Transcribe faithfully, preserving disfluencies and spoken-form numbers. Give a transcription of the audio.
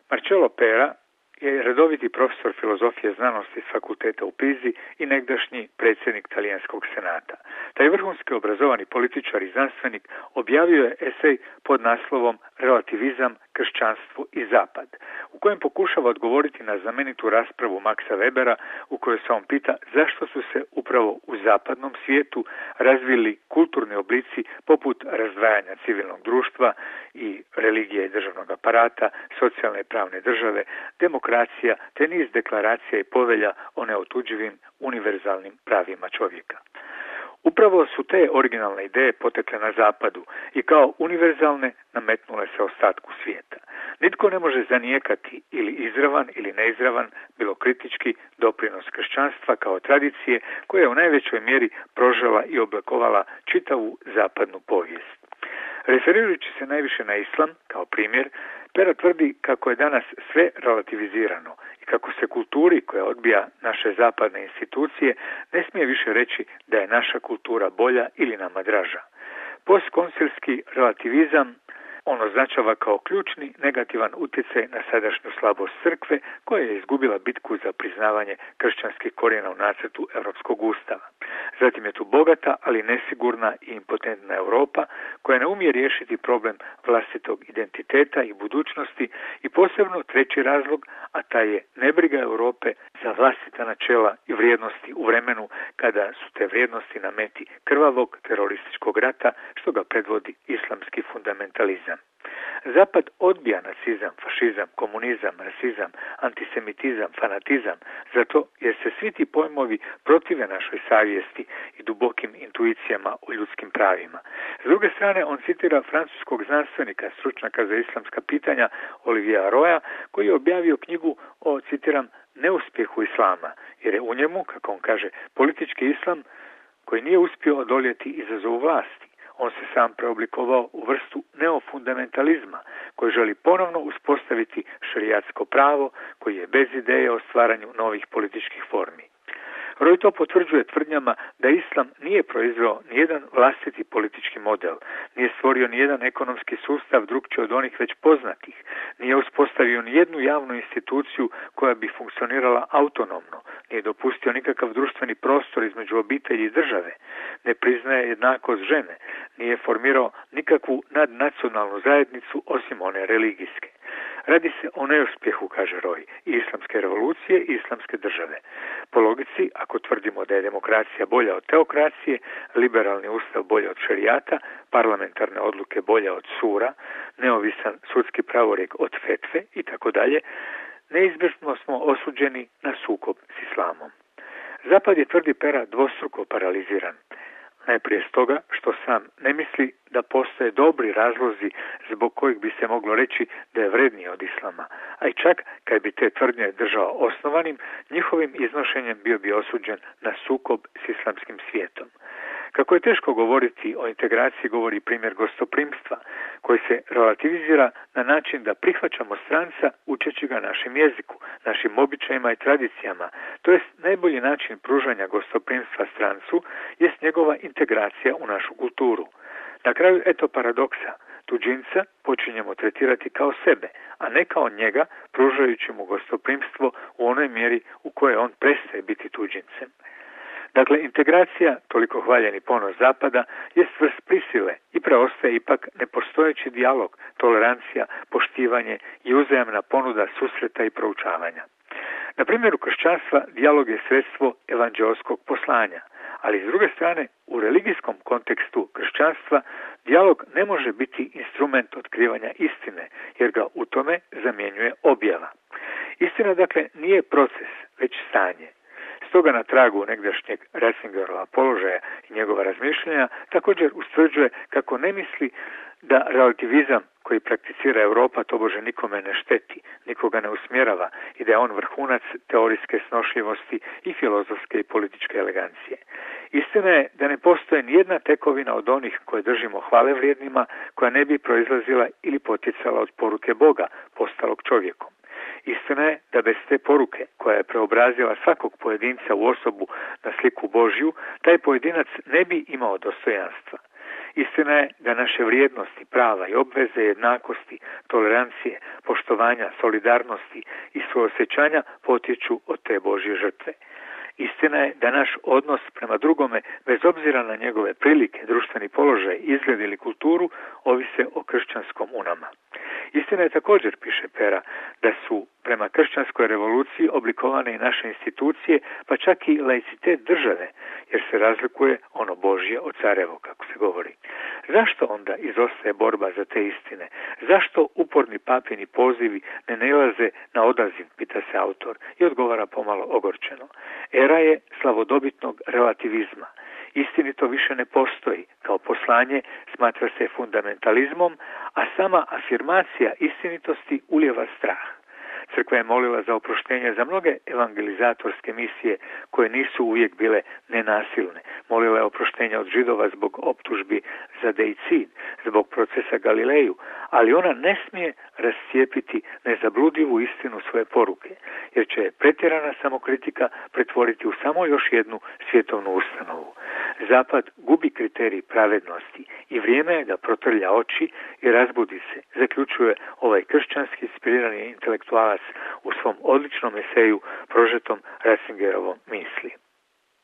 Marcello Pera je redoviti profesor filozofije znanosti s fakulteta u Pizi i negdašnji predsjednik Talijanskog senata. Taj vrhunski obrazovani političar i znanstvenik objavio je esej pod naslovom Relativizam, kršćanstvo i zapad, u kojem pokušava odgovoriti na znamenitu raspravu Maxa Webera u kojoj se on pita zašto su se upravo u zapadnom svijetu razvili kulturni oblici poput razdvajanja civilnog društva i religije i državnog aparata, socijalne i pravne države, demokracija te niz deklaracija i povelja o neotuđivim univerzalnim pravima čovjeka. Upravo su te originalne ideje potekle na zapadu i kao univerzalne nametnule se ostatku svijeta. Nitko ne može zanijekati ili izravan ili neizravan, bilo kritički, doprinos kršćanstva kao tradicije koja je u najvećoj mjeri prožela i oblikovala čitavu zapadnu povijest. Referirajući se najviše na islam kao primjer, Pera tvrdi kako je danas sve relativizirano i kako se kulturi koja odbija naše zapadne institucije ne smije više reći da je naša kultura bolja ili nama draža. Postkoncilski relativizam on označava kao ključni negativan utjecaj na sadašnju slabost crkve koja je izgubila bitku za priznavanje kršćanskih korijena u nacrtu Europskog ustava. Zatim je tu bogata, ali nesigurna i impotentna Europa koja ne umije riješiti problem vlastitog identiteta i budućnosti i posebno treći razlog, a taj je nebriga Europe za vlastita načela i vrijednosti u vremenu kada su te vrijednosti na meti krvavog terorističkog rata što ga predvodi islamski fundamentalizam. Zapad odbija nacizam, fašizam, komunizam, rasizam, antisemitizam, fanatizam, zato jer se svi ti pojmovi protive našoj savjesti i dubokim intuicijama o ljudskim pravima. S druge strane, on citira francuskog znanstvenika, stručnjaka za islamska pitanja Oliviera Roya, koji je objavio knjigu o, citiram, neuspjehu islama, jer je u njemu, kako on kaže, politički islam koji nije uspio odoljeti izazovu vlasti. On se sam preoblikovao u vrstu neofundamentalizma koji želi ponovno uspostaviti šerijatsko pravo koji je bez ideje o stvaranju novih političkih formi. Roy to potvrđuje tvrdnjama da islam nije proizveo nijedan vlastiti politički model, nije stvorio nijedan ekonomski sustav drukčiji od onih već poznatih, nije uspostavio nijednu javnu instituciju koja bi funkcionirala autonomno, nije dopustio nikakav društveni prostor između obitelji i države, ne priznaje jednakost žene, nije formirao nikakvu nadnacionalnu zajednicu osim one religijske. Radi se o neuspjehu, kaže Roy, i islamske revolucije i islamske države. Po logici, ako tvrdimo da je demokracija bolja od teokracije, liberalni ustav bolje od šerijata, parlamentarne odluke bolje od sura, neovisan sudski pravorijek od fetve i tako dalje, neizbježno smo osuđeni na sukob s islamom. Zapad je, tvrdi Pera, dvostruko paraliziran. Najprije stoga što sam ne misli da postoje dobri razlozi zbog kojih bi se moglo reći da je vredniji od islama, a i čak kad bi te tvrdnje držao osnovanim, njihovim iznošenjem bio bi osuđen na sukob s islamskim svijetom. Kako je teško govoriti o integraciji, govori primjer gostoprimstva, koji se relativizira na način da prihvaćamo stranca učeći ga našem jeziku, našim običajima i tradicijama, to jest najbolji način pružanja gostoprimstva strancu jest njegova integracija u našu kulturu. Na kraju, eto paradoksa, tuđinca počinjemo tretirati kao sebe, a ne kao njega, pružajući mu gostoprimstvo u onoj mjeri u kojoj on prestaje biti tuđincem. Dakle, integracija, toliko hvaljeni ponos Zapada, jest vrst prisile i preostaje ipak nepostojeći dijalog, tolerancija, poštivanje i uzajamna ponuda susreta i proučavanja. Na primjeru kršćanstva dijalog je sredstvo evanđeoskog poslanja, ali s druge strane u religijskom kontekstu kršćanstva dijalog ne može biti instrument otkrivanja istine, jer ga u tome zamjenjuje objava. Istina, dakle, nije proces, već stanje. Stoga na tragu negdašnjeg Ratzingerova položaja i njegova razmišljanja također ustvrđuje kako ne misli da relativizam koji prakticira Europa tobože nikome ne šteti, nikoga ne usmjerava i da je on vrhunac teorijske snošljivosti i filozofske i političke elegancije. Istina je da ne postoje nijedna tekovina od onih koje držimo hvale vrijednima koja ne bi proizlazila ili potjecala od poruke Boga postalog čovjekom. Istina je da bez te poruke koja je preobrazila svakog pojedinca u osobu na sliku Božju, taj pojedinac ne bi imao dostojanstva. Istina je da naše vrijednosti, prava i obveze, jednakosti, tolerancije, poštovanja, solidarnosti i suosjećanja potječu od te Božje žrtve. Istina je da naš odnos prema drugome, bez obzira na njegove prilike, društveni položaj, izgled ili kulturu, ovise o kršćanskom u nama. Istina je također, piše Pera, da su prema kršćanskoj revoluciji oblikovane i naše institucije, pa čak i laicitet države, jer se razlikuje ono Božje od carevo, kako se govori. Zašto onda izostaje borba za te istine? Zašto uporni papini pozivi ne nailaze na odaziv, pita se autor, i odgovara pomalo ogorčeno. Era je slavodobitnog relativizma. Istinito više ne postoji, kao poslanje smatra se fundamentalizmom, a sama afirmacija istinitosti ulijeva strah. Crkva je molila za oproštenje za mnoge evangelizatorske misije koje nisu uvijek bile nenasilne. Molila je oproštenje od Židova zbog optužbi za deicid, zbog procesa Galileju, ali ona ne smije rascijepiti nezabludivu istinu svoje poruke, jer će pretjerana samokritika pretvoriti u samo još jednu svjetovnu ustanovu. Zapad gubi kriterij pravednosti i vrijeme je da protrlja oči i razbudi se, zaključuje ovaj kršćanski inspirirani intelektualac u svom odličnom eseju prožetom Ratzingerovom misli.